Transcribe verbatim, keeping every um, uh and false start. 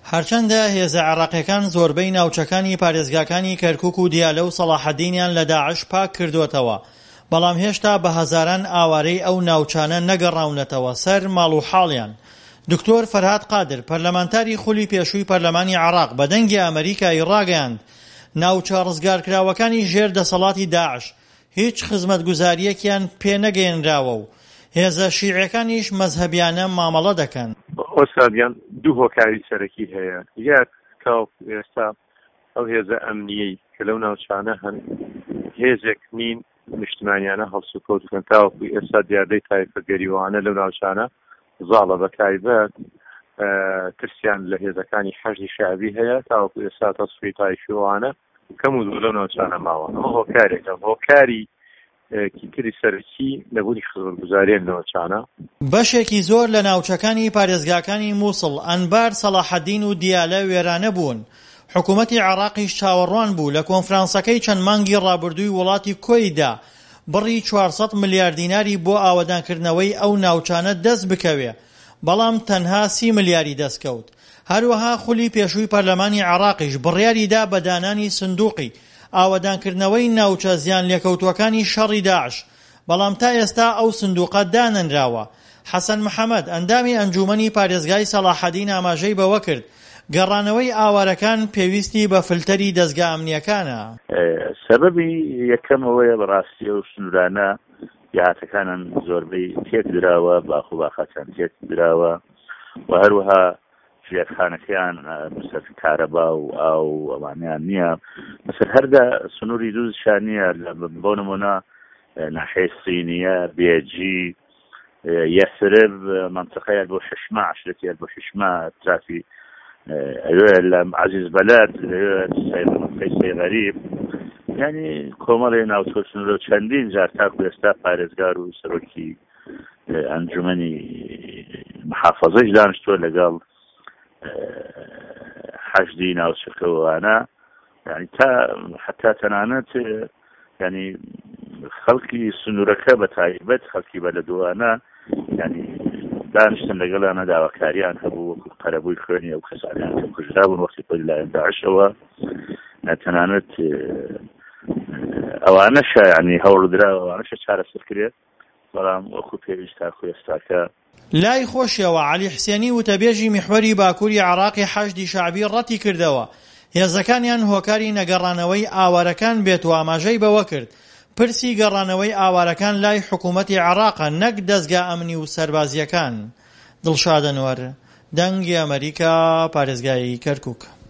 هەرچەندە هێزە عێراقیەکان زۆربەی ناوچەکانی پارێزگاکانی کەرکووک و دیالە و سەلاحەدینیان لە داعش پاک کردووەتەوە، بەڵام هێشتا بە هەزاران ئاوارەی ئەو ناوچانە نەگەڕاونەتەوە سەر ماڵ و حاڵیان. دکتۆر فەرهاد قادر پەرلەمانتاری خولی پێشووی پەرلەمانی عێراق بە دەنگی ئەمریکای ڕاگەیاند ناوچە ڕزگارکراوەکانی ژێر دەسەڵاتی داعش هیچ خزمەتگوزاریەکیان پێ نەگەیەنراوە و هێزە شیعەکانیش مەزهەبیانە مامەڵە دەکەن. ئۆستادیان دوو هۆکاری سەرەکی هەیە، یەک کاو ئێستا ئەو هێزە ئەمنیەی کە لەو ناوچانە هەن هێزێک نین نیشتمانیانە هەڵسوکەوت بکەن تاوەکو ئێستا دیاردەی تایفە گەریوانە لەو ناوچانە زاڵە بە تایبەت ترسیان لە هێزەکانی حەشدی شعبی هەیە تاوەکو ئێستا تەسفی تایفیوانە کەم و زۆر لەو ناوچانە ماوە. ئەمە هۆکارێکە. هۆکاری کیتری سەرکی لەبوونی خزمەتگوزاریە ناوچانە بەشێکی زۆر لە ناوچەکانی پارێزگاکانی مووسڵ، ئەنبار، سەلاحەدین و دیالە وێرانە بوون. حکوومەتی عێراقیش چاوەڕوان بوو لە کۆنفرانسەکەی چەند مانگی ڕابردووی وڵاتی کۆیدا بڕی چوارسەد ملیار دیناری بۆ ئاوەدانکردنەوەی ئەو ناوچانە دەست بکەوێ، بەڵام تەنها سی ملیاری دەستکەوت. هەروەها خولی پێشووی پەرلەمانی عێراقیش بڕیاریدا بە دانانی سندوقی ئاوەدانکردنەوەی ناوچە زیان لێکەوتوەکانی شەڕی داعش، بەڵام تا ئێستا ئەو سندوقە دانەنراوە. حەسەن محەممەد ئەندامی ئەنجومەنی پارێزگای سەلاحەدین ئاماژەی بەوە کرد گەڕانەوەی ئاوارەکان پێویستی بە فلتەری دەستگا ئەمنیەکانە. سەبەبی یەکەمەوەیە بەڕاستی ئەو سنوورانە یاهاتەکانن زۆربەی تێک دراوە، باخ و باخەچان تێک دراوە و هەروەها ژێرخانەکەیان بەسەر کارەبا و ئاو ئەوانیان نییە. بەسەر هەردا سنووری دووشان نییە، بۆ نمونە ناحیەی سینیە، بێجی، یەسرب منطقەیان بۆ شەشمە عەشرەتیان بۆ شەشمە ترافی ئەوێ لە عەزیز بەلات فەیسەی غەریب، یعنی کۆمەڵی ناوچە سنوورە چەندین جار تاکو ئێستا پارێزگار و سەرۆکی ئەنجومەنی محافەزەش دانیشتووە لەگەڵ حەشدی ناوچەکەوانە، یعنی تا حتا تەنانەت ینی خەڵکی سنوورەکە بە تایبەت خەڵکی بەلەدوانە ینی دانیشتن لەگەڵانە داواکاریان هەبوو وەکو قەرەبووی خوێنی ئەو کەسانیان کە کوژرا بوون وەختی خۆی لایەن داعشەوە. تەنانەت ئەوانەشە ینی هەوڵدراوە ئەوانەشە چارەسەرکرێت، بەڵام وەکو پێویست تاکو ئێستاکە لای خۆشیەوە عەلی حسێنی وتەبێژی میحوەری باکووری عێراقی حەشدی شەعبی ڕەتی کردەوە هێزەکانیان هۆکاری نەگەڕانەوەی ئاوارەکان بێت و ئاماژەی بەوە کرد پرسی گەڕانەوەی ئاوارەکان لای حکوومەتی عێراقە نەک دەستگا ئەمنی و سەربازیەکان. دڵشاد ئەنوەر، دەنگی ئەمریکا، پارێزگای کەرکووک.